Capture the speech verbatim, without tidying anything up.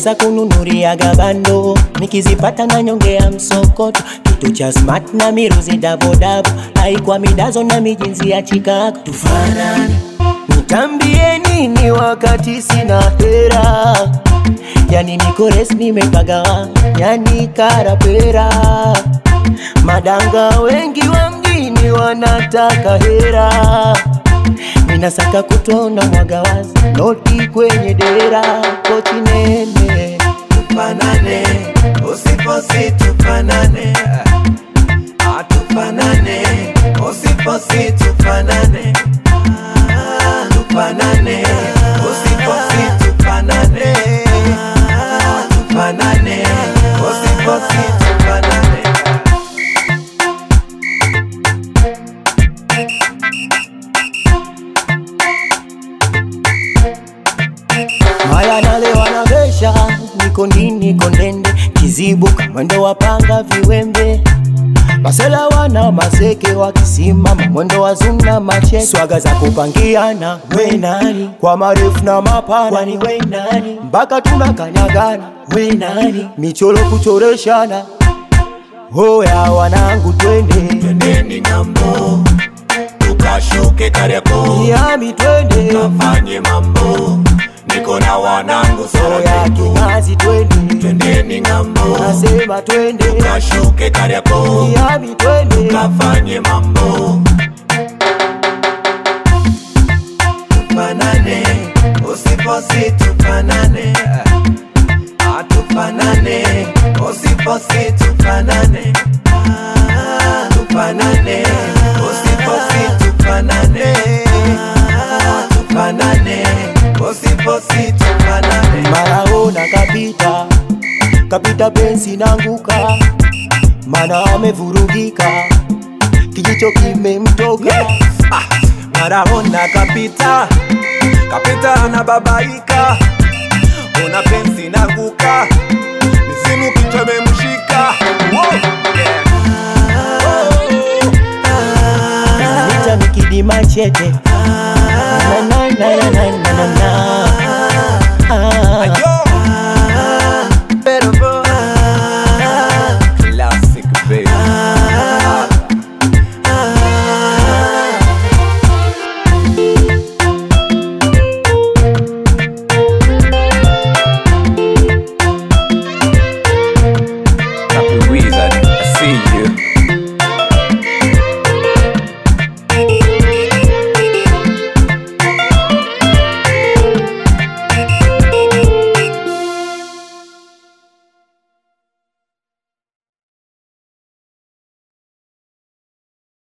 pesa kununuria gabando, nikizipata na nyongea msokoto. Kitu cha smart na miruzi dabo dabo, haikuwa midazo na mijinzi ya Chicago. Tufanane, nitambie nini wakati sina hera? Yani niko resmi nimepagawa, yani karapera. Madanga wengi wa mjini wanataka hera, ninasaka kutona mwagawazi, noti kwenye dera. Kochi nene, tufanane, usiposi tufanane. Tufanane, usiposi tufanane. Tufanane, usiposi tufanane. Tufanane, usiposi tufanane. maya nale wanagesha, niko nini kondende, kizibuka mwendo wapanga viwembe. Masela wana maseke wakisimama, mwendo wazuna mache, swaga za kupangiana. We nani? Kwa marefu na mapana, kwani we nani? Mpaka tunakanyagana, we nani? Michoro kuchoreshana, hoya wanangu twende. Twendeni ngambo, tukashuke Kariakoo. Yami twende, kafanye mambo, niko na wanangu hoya Kinazi twende. Twendeni ngambo, nasema twende, tukashuke Kariakoo. Yami twende, kafanye mambo. Tufanane, usiposi tufanane. Tufanane, usiposi tufanane. Tufanane, usiposi tufanane. Tufanane, usiposi tufanane. Maraona kapita, kapita pensi nanguka, mana amevurugika, kijicho kimemtoka. Yes. Ah, maraona kapita, kapita na babaika, una pensi nanguka, misimu kichwa memshika. Wow, yeah. Nita mikidi machete,